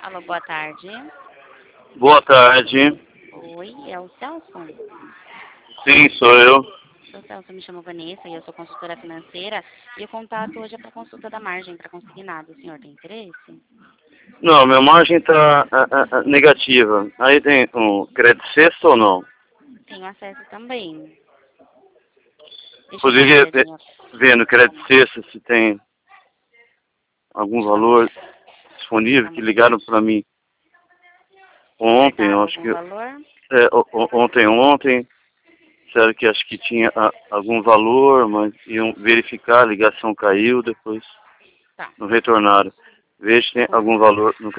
Alô, boa tarde. Boa tarde. Oi, é o Celso? Sim, sou eu. Sou Celso, me chamo Vanessa e eu sou consultora financeira e o contato hoje é para consulta da margem para consignado. O senhor tem interesse? Não, minha margem está negativa. Aí tem um crédito sexto ou não? Tenho acesso também. Deixa eu dar uma Poderia olhadinha. ver no crédito sexto se tem algum Deixa eu dar uma valor olhadinha. disponível que ligaram para mim ontem, eu Reservado acho algum que valor? ontem, disseram que acho que tinha algum valor, mas iam verificar, a ligação caiu, depois Tá. não retornaram. Veja se tem algum valor no